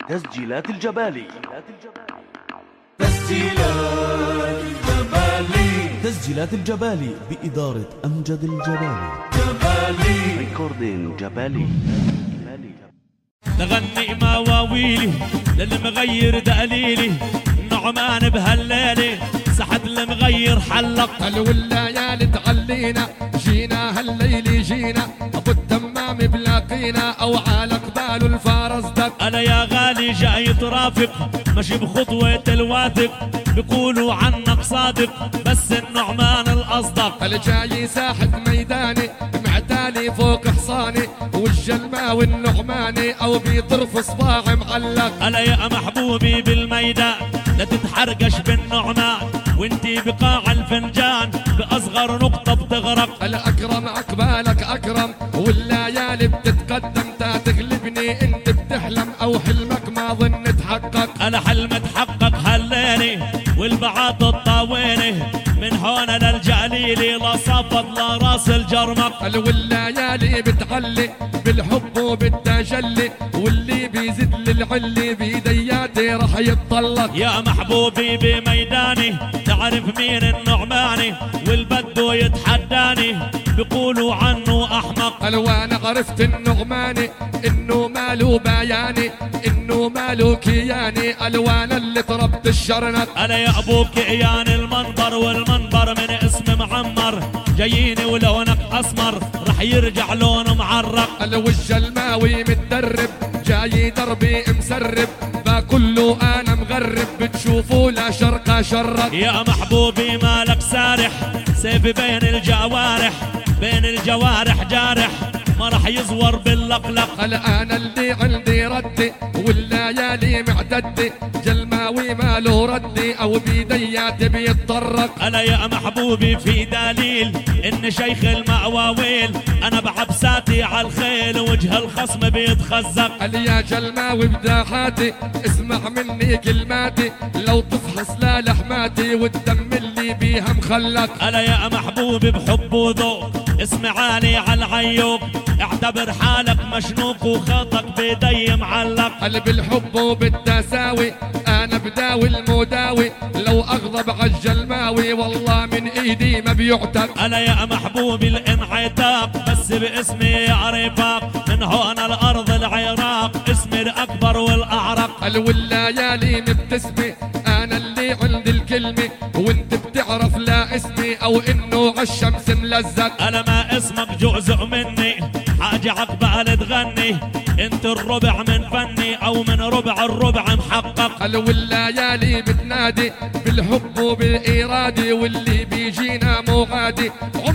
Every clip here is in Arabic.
تسجيلات الجبالي. تسجيلات الجبالي بإدارة أمجد الجبالي. ريكوردين جبالي. نغني مواويلي للمغير دليلي، نعمان بهالليلة سحد المغير حلق. والليالي تعلينا جينا هالليل جينا، ابو التمام بلاقينا او على قبال الفارس دق. انا يا غالي جاي ترافق ماشي بخطوة الواثق، بيقولوا عنك صادق بس النعمان الاصدق. الجاي ساحة ميداني معتالي فوق حصاني، والجلمة والنعماني او بيطرف صباع معلق. انا يا محبوبي بالميدان لا تتحرقش بالنعمان، وانتي بقاع الفنجان باصغر نقطة بتغرق. الاكرم عقبالك اكرم والليالي بتتقدم، تا تغلبني انت بتحلم او حلمك ما ظن تحقق. انا حلم تحقق هالليلة والبعاط الطاوينة، من هون للجليلي لا صفد لا راس الجرمق. والليالي بتعلي بالحب وبالتجلي، واللي بيزيد للعلي بيدياتي رح يتطلق. يا محبوبي بميداني تعرف مين النعماني، والبدو يتحداني بيقولوا عنه احمق. وانا عرفت النعماني انه ماله بياني، انه ماله كياني، الوان اللي طربت الشرنق. انا يا ابوك كيان المنبر، والمنبر من اسم معمر، جاييني ولونك اسمر رح يرجع لونه معرق. الوجه الماوي متدرب جاي دربي مسرب، فكله انا مغرب بتشوفوا لا شرقه شرق. يا محبوبي مالك سارح سيف بين الجوارح، بين الجوارح جارح ما رح يزور باللقلق. انا اللي عندي ردي والليالي معتدي، جلماوي ماله ردي او بيديات بيتطرق. انا يا محبوبي في دليل ان شيخ المعواويل، انا بعبساتي على الخيل وجه الخصم بيتخزق. يا جلماوي بداحاتي اسمع مني كلماتي، لو تفحص لا لحماتي والدم اللي بيها مخلق. انا يا محبوبي بحب وذوق اسم عالي على العيوق، اعتبر حالك مشنوق وخاطك بيدي معلق. بالحب وبالتساوي انا بداوي المداوي، لو اغضب عالجلماوي والله من ايدي ما بيعتق. انا يا محبوبي الانعتاق بس باسمي يا رفاق، من هون الارض العراق اسمي الاكبر والاعرق. والليالي مبتسمي انا اللي عندي الكلمه، وانت بتعرف لا اسمي او انه عالشمس ملزق. انا ما اسمك جزء مني حاجة عقبال تغني، انت الربع من فني او من ربع الربع محقق. والليالي بتنادي بالحب وبالإرادة، واللي بيجينا مو عادي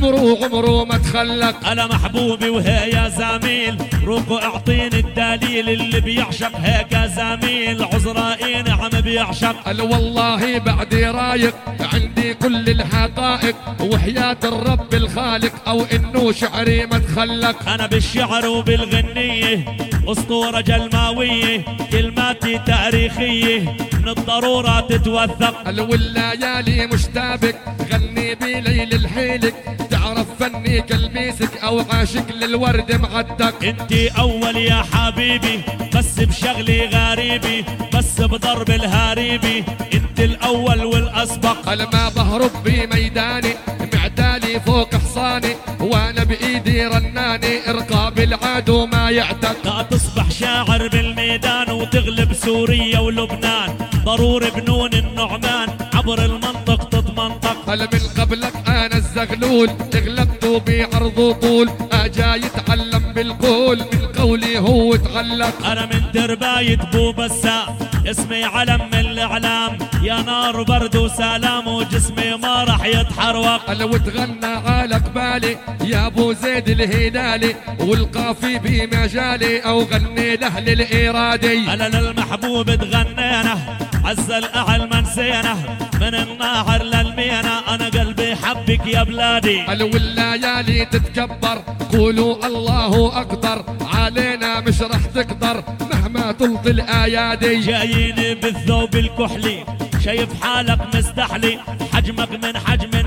عمره ما تخلق. انا محبوبي وهي يا زميل روقوا اعطيني الدليل، اللي بيعشق هيك زميل عذرائي نعم بيعشق. والله بعدي رايق عندي كل الحقائق، وحياة الرب الخالق او انه شعري ما تخلق. انا بالشعر وبالغنية اسطورة جلماوية، كلماتي تاريخية من الضرورة تتوثق. والليالي مشتابك غني بليل الحيلك، تعرف فني كلبيسك او عاشق للورد معدك. انتي اول يا حبيبي بس بشغلي غريبي، بس بضرب الهاريبي انت الاول والاسبق. انا ما بهرب بميداني معتالي فوق حصاني، وانا بايدي رناني ارقاب العدو ما يعتق. لا تصبح شاعر بالميدان وتغلب سوريا ولبنان، ضروري بنون النعمان عبر المنطق تتمنطق. هل من قبلك انا الزغلول اغلبته بعرض طول، اجاي يتعلم بالقول من قولي هو تعلق. انا من ترباية بو بسام اسمي علم من الاعلام، يا نار برد وسلام وجسمي ما راح يتحروق. انا وتغنى على قبالي يا ابو زيد الهلالي، والقافي بمجالي او غني لاهل الارادي. انا للمحبوب تغنينا عز الاعل ما نسينا، من النهر للمينا انا قلبي حبك يا بلادي. والليالي تتكبر قولوا الله اكبر، علينا مش رح تقدر مهما تلطي الايادي. جايين بالثوب الكحلي شايف حالك مستحلي، حجمك من حجم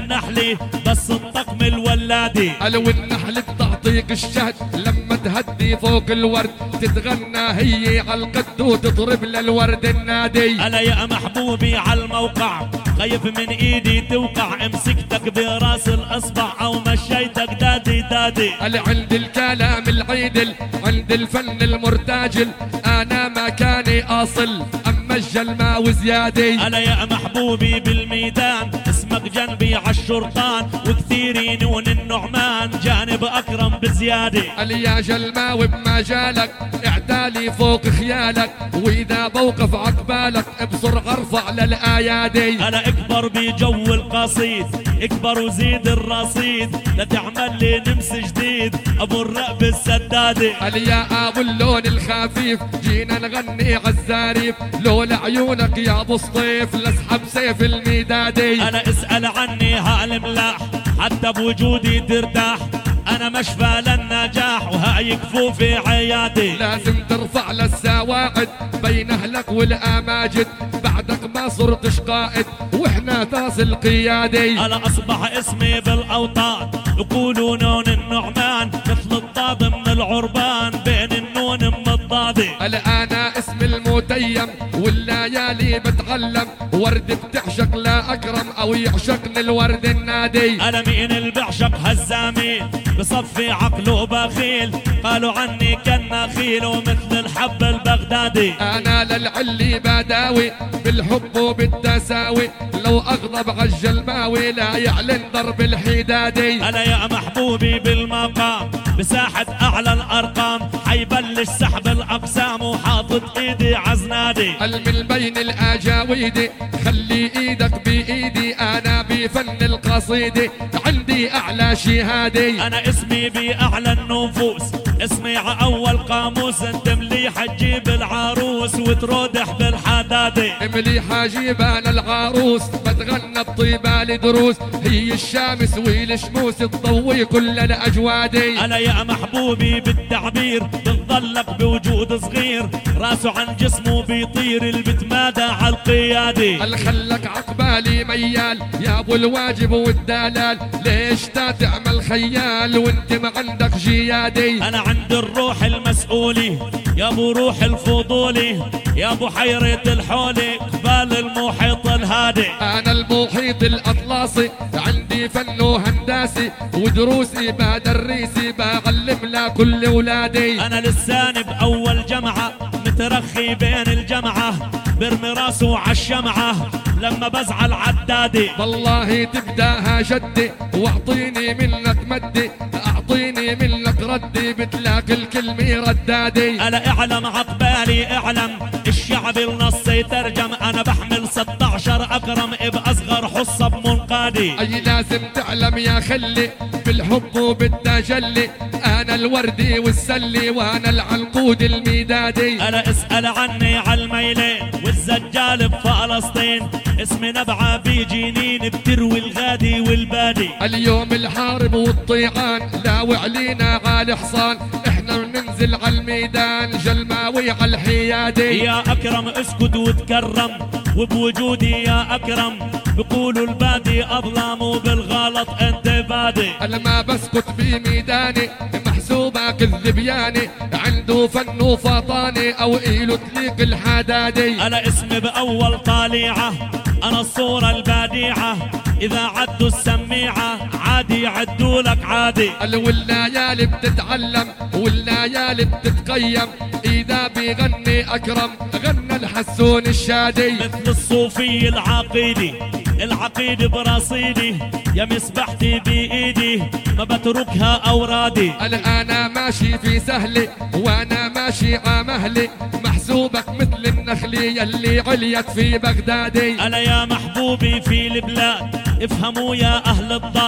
النحلة بس الطقم الولادي. قالوا النحل بتعطيك الشهد لما تهدي فوق الورد، تتغنى هي عالقد وتضرب للورد النادي. ألا يا محبوبي عالموقع خايف من ايدي توقع، امسكتك براس الاصبع او مشيتك دادي دادي. قال عند الكلام العيدل عند الفن المرتجل انا مكاني اصل، اما الجلمة وزيادة. ألا يا محبوبي بالميدان اسمك جنبي عالشرطان، وكثيرين نون النعمان جانب أكرم بزيادة. قال يا جلماوي بمجالك اعتالي فوق خيالك، وإذا بوقف عقبالك بسرعة ارفع للأيادي. ألا اكبر بجو القصيد اكبر وزيد الرصيد، لا تعمل لي نمس جديد أبو الرقب السدادي. قال يا أبو اللون الخفيف جينا نغني عالزاريف، لولا عيونك يا أبو سطيف لاسحب سيف الميدادي. ألا اسأل عني هالملاح حتى بوجودي ترتاح، أنا مشفى للنجاح وهاي كفوفي عيادي. لازم ترفع للسواعد بين أهلك والأماجد، بعدك ما صرتش قائد واحنا تاس القيادي. ألا أصبح اسمي بالأوطان يقولوا نون النعمان، مثل الضاد من العربان بين النون من الضادي. ألا أنا اسم المتيم والليالي بتعلم، ورد بتعشق لا أكرم أو يعشقني الورد النادي. ألا مين اللي بعشق هالزميل بصفي عقله بخيل، قالوا عني كالنخيل ومثل الحب البغدادي. أنا للعلي بداوي بالحب وبالتساوي، لو أغضب عالجلماوي لا يعلن ضرب الحدادي. ألا يا محبوبي بالمقام بساحة أعلى الأرقام، حيبلش سحب الأقسام وحاطط إيدي عزنادي. من بين الأجاويد خلي إيدك بإيدي، أنا بفن القصيدة عندي أعلى شهادي. أنا اسمي بأعلى النفوس اسمي أول قاموس، انت مليح تجيب العروس وترودح بالحدادي. مليح أجيب أنا العروس بتغنى بطيبة لدروس، هي الشمس والشموس تضوي كل الأجوادي. ألا يا محبوبي بالتعبير بتضلك بوجود صغير، راسه عن جسمه بيطير اللي بتمادى عالقيادي. الخلك عقبالي ميال يا ابو الواجب والدلال، ليش تعمل خيال وانت ما عندك جيادي. انا عند الروح المسؤولي يا ابو روح الفضولي، يا ابو حيرة الحولي قبال المحيط الهادي. انا المحيط الاطلسي عندي فن وهندسي، ودروسي بدريسي بعلم لكل ولادي. انا لساني باول جمعة مترخي بين الجمعة، برمي راسه عالشمعة لما بزعل عدادي. والله تبداها جدي واعطيني منك مدي، اعطيني منك ردي بتلاقي الكلمة ردادي. ألا اعلم عقبالي اعلم الشعب النص يترجم، انا بحمل 16 اكرم باصغر حصة بمنقادي. اي لازم تعلم يا خلي بالحب وبالتجلي، انا الوردي والسلي وانا العنقود الميدادي. ألا اسأل عني عالميلين والزجال بفلسطين، اسمي نبعة بجنين بتروي الغادي والبادي. اليوم الحارب والطيعان لا وعلينا عالي حصان، احنا بننزل عالميدان جلماوي عالحيادي. يا اكرم اسكت وتكرم وبوجودي يا اكرم، بقولوا البادي اظلم وبالغلط انت بادي. انا ما بسكت بميداني محسوبك الذبياني، عنده فن وفطاني او ايله تليق الحدادي. انا اسمي باول طالعة انا الصورة البديعة، اذا عدوا السميعة عادي يعدوا لك عادي. والليالي بتتعلم والليالي بتتقيم، اذا بيغني اكرم غنى الحسون الشادي. مثل الصوفي العقيدي العقيد برصيدي، يا مسبحتي بايدي ما بتركها اورادي. انا ماشي في سهلي وانا ماشي عمهلي، محسوبك مثل النخلي يلي عليت في بغدادي. انا يا محبوبي في البلاد افهموا يا اهل الضاد،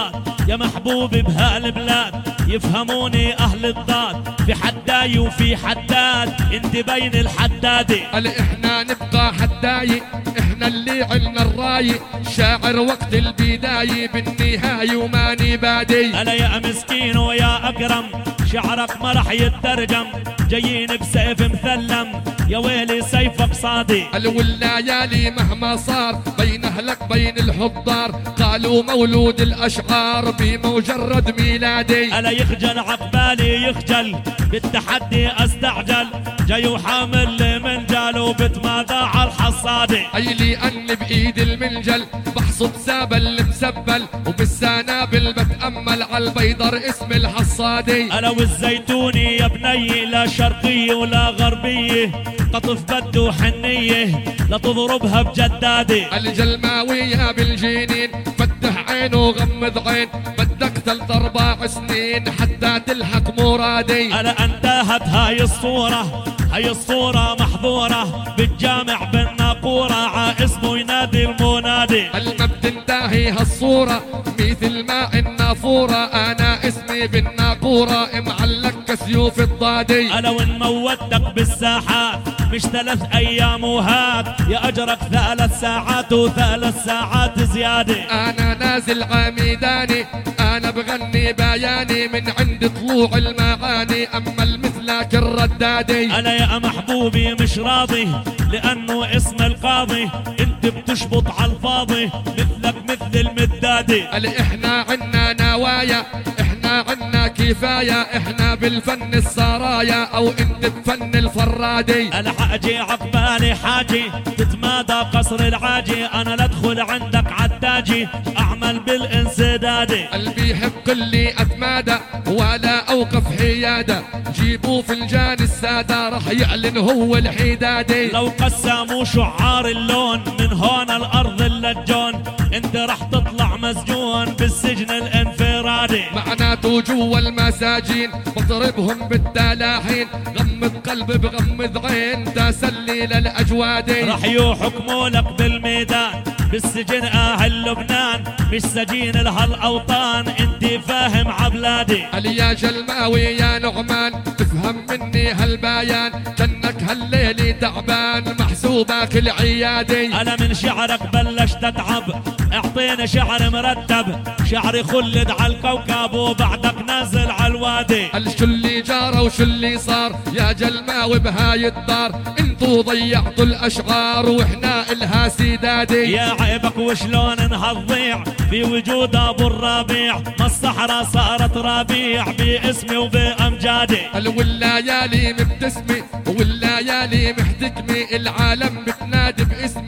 يا محبوبي بهالبلاد يفهموني اهل الضاد، في حداي وفي حداد انت بين الحدادي. قال احنا نبقى حداي، احنا اللي عنا الراي، شاعر وقت البداية بالنهاية وماني بادي. انا يا مسكين ويا اكرم شعرك ما رح يترجم، جايين بسيف مثلم يا ويلي سيفك صادي. قال والليالي مهما صار بين اهلك بين الحضار، قالوا مولود الاشعار بمجرد ميلادي. انا يخجل عقبالي يخجل بالتحدي استعجل، جاي وحامل منجل وبتمادى على الحصادي. اي لي ان بايد المنجل بحصد سابل مسبل، وبالسنابل بتامل على البيضر اسم الحصادي. انا والزيتوني يا بني لا شرقيه ولا غربيه، قطف بده حنيه لا تضربها بجدادي. الجلماوية بالجنين فتح عينه وغمض عين، بدك 3-4 سنين حتى تلحق مرادي. انا انتهت هاي الصورة، هاي الصورة محظورة بالجامع بالناقورة، ع اسمه ينادي المنادي. ما بتنتهي هالصورة مثل ما النافورة، انا اسمي بالناقورة معلق كسيوف الضادي. انا وان موتك بالساحات مش 3 ايام وهات، يا اجرك 3 ساعات و3 ساعات زيادة. انا نازل عميداني، انا بغني بياني من عند طلوع المعاني، اما المثلك الردادي. انا يا محبوبي مش راضي لانه اسم القاضي، انت بتشبط على الفاضي مثلك مثل المدادي. قال احنا عنا نوايا، احنا عنا كفاية، احنا بالفن السرايا او انت بفن الفرادي. انا حاجي عقبالي حاجي تتمادى قصر العاجي، انا لا ادخل عندك عتاجي اعمل بالانسدادي. قلبي يحب اللي اتمادى ولا اوقف حيادة، جيبوا فنجان السادة رح يعلن هو الحدادي. لو قسموا شعار اللون من هون الارض اللجون، انت رح تطلع مسجون بالسجن الانفرادي. معناته جوا المساجين بضربهم بالتلاحين، غمض قلب بغمض عين تسلي للاجوادي. رح يحكموا لك بالميدان بالسجن اهل لبنان، مش سجين لهالاوطان انت فاهم عبلادي. قال يا جلماوي يا نعمان تفهم مني هالبيان، جنك هالليلي تعبان محسوبك العيادي. انا من شعرك بلشت اتعب، اعطيني شعر مرتب، شعري خلد على الكوكب وبعدك نازل على الوادي. قال شو اللي جرى وشو اللي صار يا جلماوي بهاي الدار، انتو ضيعتوا الاشعار واحنا الها سدادي. يا عيبك وشلون انهضيع في وجود ابو الربيع، ما الصحراء صارت ربيع باسمي وبامجادي. قال والليالي مبتسمي والليالي محتكمي، العالم بتنادي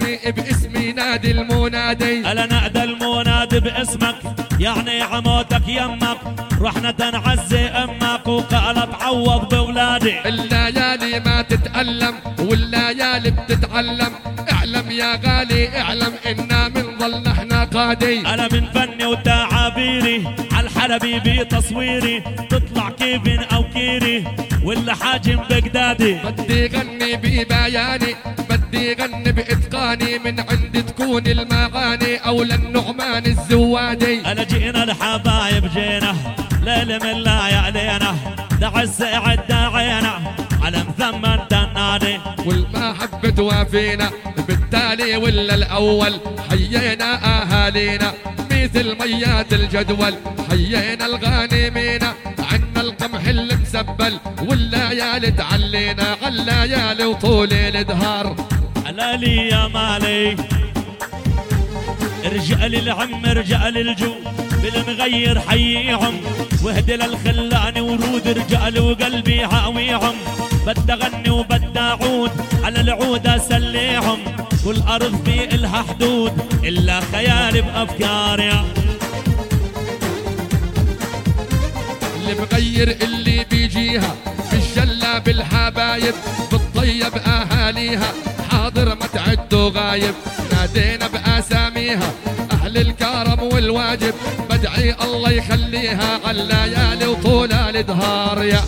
باسمي نادي المنادي. الا نادى المنادي باسمك يعني عموتك يمك، رحنا تنعزي امك وقالت عوض بولادي. الليالي ما تتألم والليالي بتتعلم، اعلم يا غالي اعلم إنا من ظل نحن قادي. انا من فني وتعابيري عالحلبي بتصويري، تطلع كيفن او كيري ولا حاجم بقدادي. بدي غني ببياني بدي غني بإتقاني، من عند تكون المعاني او للنعمان الزوادي. انا جينا الحبايب جينا ليل من لا علينا، دع السعد داعينا على مثمن النادي. والمحبة توافينا بالتالي ولا الاول، حيينا اهالينا مثل ميات الجدول، حيينا الغانمين عنا القمح المسبل، والليالي تعلينا عالليالي وطول الدهار. حلالي يا مالي رجال العم رجال الجو بالمغير حييهم، واهدي للخلاني ورود رجال وقلبي عاويهم. بدي اغني وبدي اعود على العود اسليهم، والارض في الها حدود الا خيالي بافكاري. اللي بغير اللي بيجيها بالجلة بالحبايب، بتطيب اهاليها حاضر ما تعدوا غايب، نادينا باساميها اهل الكرم والواجب، بدعي الله يخليها عالليالي وطول الدهار. يا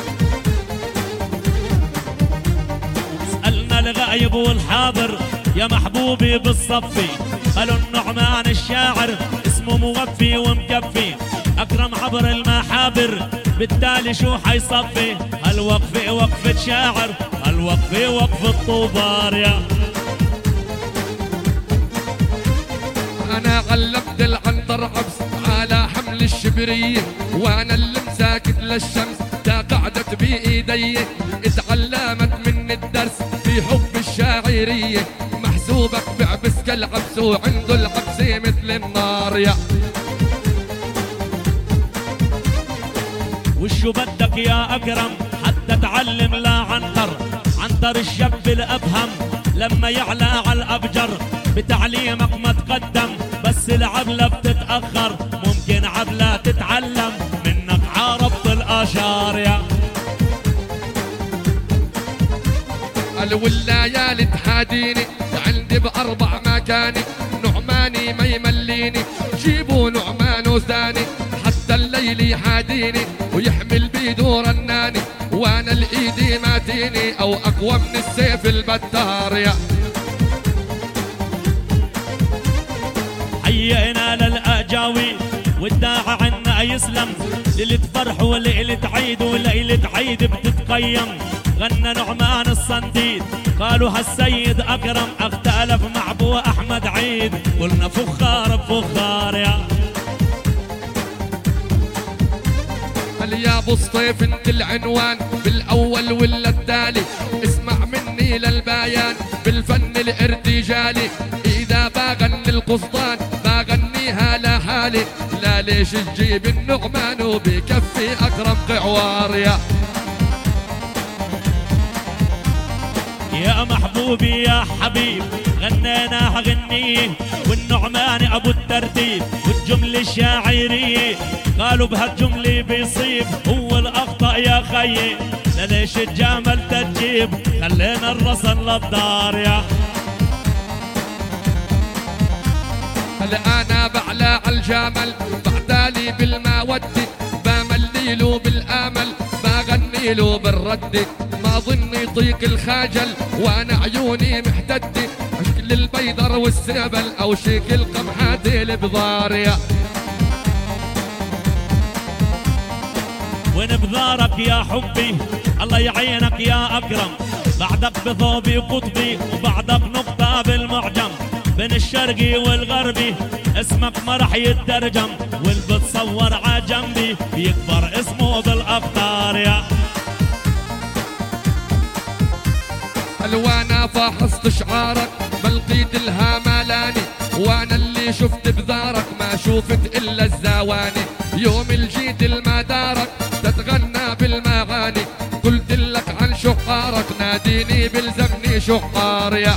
سألنا الغايب والحاضر يا محبوبي بالصفي، قالوا النعمان الشاعر اسمه موفي ومكفي، أكرم عبر المحابر بالتالي شو حيصفي؟ هالوقفة وقفة شاعر، هالوقفة وقفة طوبار يا. أنا علمت العنتر عبس على حمل الشبرية، وأنا اللي مساكت للشمس قعدت بإيدي، اتعلمت من الدرس في حب الشاعرية، محسوبك بعبس كالعبس وعنده العبس مثل النار يا. وشو بدك يا أكرم حتى تعلم لا عنتر؟ عنتر الشاب الأبهم لما يعلى على الأبجر، بتعليمك ما تقدم بس العبلة بتتأخر، ممكن عبلة تتعلم منك عربط الآشار يا. والليالي تحاديني عندي بأربع مكاني، نعماني ما يمليني جيبوا نعمان ثاني، حتى الليل يحاديني ويحمل بيدو رناني، وانا الايدي ماتيني او اقوى من السيف البتار يا. حيينا للأجاوي والداعي عنا يسلم، ليلة فرح وليلة عيد وليلة عيد بتتقيم، غنى نعمان الصنديد قالوا هالسيد أكرم اختلف مع ابو احمد عيد، قلنا فخار بفخار يا. هل يا ابو الصيف انت العنوان بالاول ولا التالي؟ اسمع مني للبيان بالفن الارتجالي، اذا بغني القسطان بغنيها لحالي، لا ليش تجيب النعمان وبكفي اكرم قعوار يا. يا محبوبي يا حبيب غنيناها غنية، والنعمان ابو الترتيب والجملة الشاعرية، قالوا بهالجملة بيصيب هو الاخطأ يا خيي، ليش الجمل تجيب خلينا الرسن للدار يا. هل انا بعلى عالجمل بعتالي بالمودة، بمليله بالامل بغني له بالرد، ما ظن يطيق الخجل وانا عيوني محتدة، شكل البيضر والسبل او شكل قمحات البضار يا. وين بذارك يا حبي الله يعينك يا اكرم، بعدك بثوبي وقطبي وبعدك نقطة بالمعجم، بين الشرقي والغربي اسمك ما رح يترجم، واللي بتصور عجنبي بيكبر اسمه بالاقطار يا. هل وانا فحصت شعارك ما لقيت لها ملاني، وانا اللي شفت بذارك ما شوفت الا الزواني، يوم الجيت المدارك تتغنى بالمعاني، قلت لك عن شعارك ناديني بلزمني شعار يا.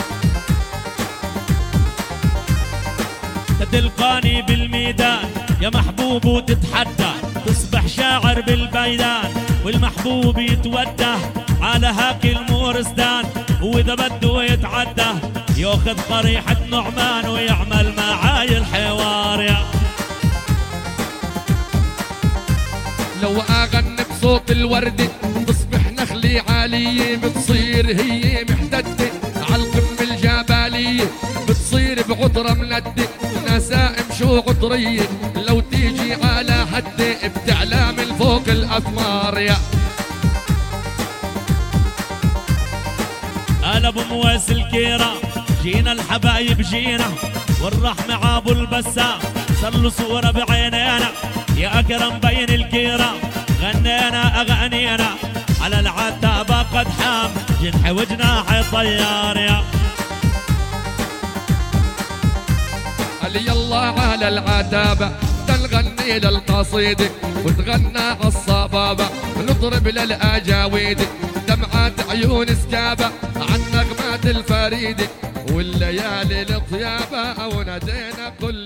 تلقاني بالميدان يا محبوب وتتحدى، تصبح شاعر بالبيدان والمحبوب يتودى على هاك المورستان، واذا بده يتعدى ياخذ قريحة نعمان ويعمل معاي الحوار يا. لو اغني بصوت الوردة تصبح نخلي عالية، بتصير هي محتدة عالقمة الجبلية، بتصير بعطرة مندة نسائم شو عطرية، لو تيجي على حدة بتعلى من فوق الأثمار يا. أنا ابو مويس الكيرة جينا الحبايب جينا، والرحمة عابو البسام صلوا صورة بعينينا، يا أكرم بين الكيرة غنينا أغانينا، على العتابة قد حام جنح وجناح طيار يا. قال يلا على العتابة تنغني للقصيدة وتغنى عالصبابة، نضرب للأجاويد دمعات عيون سكابة عن نغمات الفريدة، والليالي الطيابة أو نادينا كل